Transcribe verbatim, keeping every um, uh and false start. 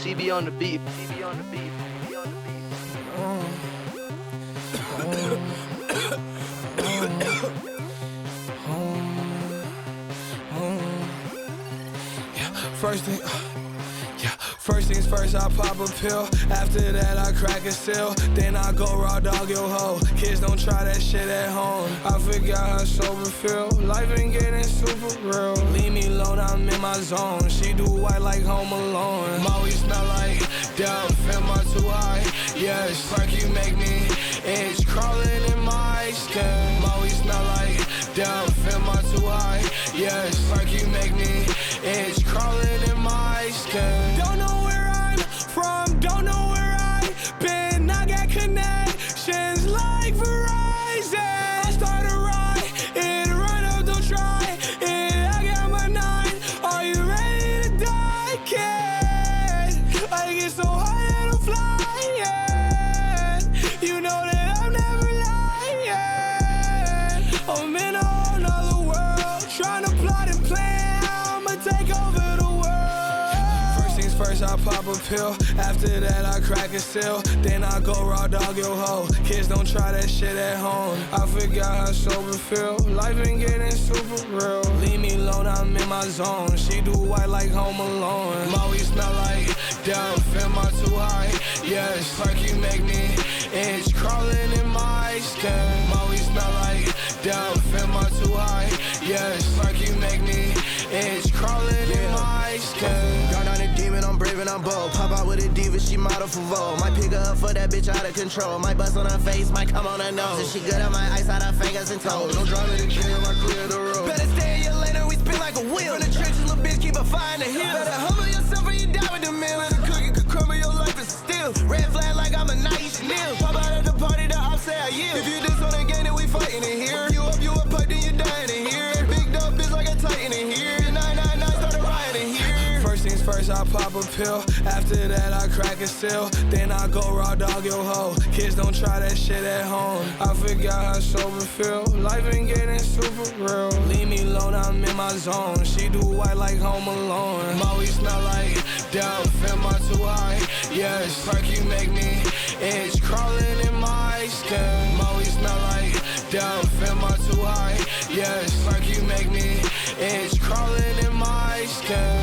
T B on the beat. T B on the beat. T B on the beat. First thing, uh, yeah. First things first, I pop a pill. After that, I crack a seal. Then I go raw dog your hoe. Kids don't try that shit at home. I forgot how sober feel. Life ain't getting super real. Leave me alone, I'm in my zone. She do white like Home Alone. Molly smell like dope. Am I too high? Yes. Fuck you make me itch. Crawling in my skin. Molly smell like dope. Am I too high? Yes. Fuck you make me itch. Crawling in my skin. Don't know where I'm from, don't know where I've been. I got connections like Verizon. I start a ride, it run up, don't try it. I got my nine, are you ready to die, kid? I get so high that I'm flying. You know that I'm never lying. I'm in a whole nother world, trying to plot and plan. I'ma take over the First I pop a pill, after that I crack a seal. Then I go raw dog your hoe. Kids don't try that shit at home. I forgot how sober feel. Life ain't getting super real. Leave me alone, I'm in my zone. She do white like Home Alone. Molly smell like dope. Am I too high? Yes. Fuck you make me itch. Crawling in my skin. Molly smell like dope. Am I too high? Yes. Fuck you make me itch. Crawling in my skin. Gone on a demon, I'm brave and I'm bold. Pop out with a diva, she model for Vogue. Might pick her up for that bitch out of control. Might bust on her face, might come on her nose. If she good, I might ice out her fingers and toes. Don't drive in the jam, I clear the road. Better stay in your lane or we spin like a wheel. In the trenches, little bitch, keep a fire in the hill. Better humble yourself or you die with the mill. Let a cookie could crumble your life and still. Red flag like I'm a night Chanel. Pop out at the party, the ops say I yield. If you diss on the game, then we fighting in here. You up, you up, pipe, then you dying in here. Big dog bitch like a titan in here. nine nine nine, start a riot in here. First things first, I pop a pill. After that, I crack a seal. Then I go raw dog your hoe. Kids don't try that shit at home. I forgot how sober feel. Life ain't getting super real. Leave me alone, I'm in my zone. She do white like Home Alone. Molly smell like dope. Am I too high? Yes. Fuck you make me itch. Crawling in my skin. Molly smell like dope. Am I too high? Yes. Fuck you make me itch. Crawling in my skin.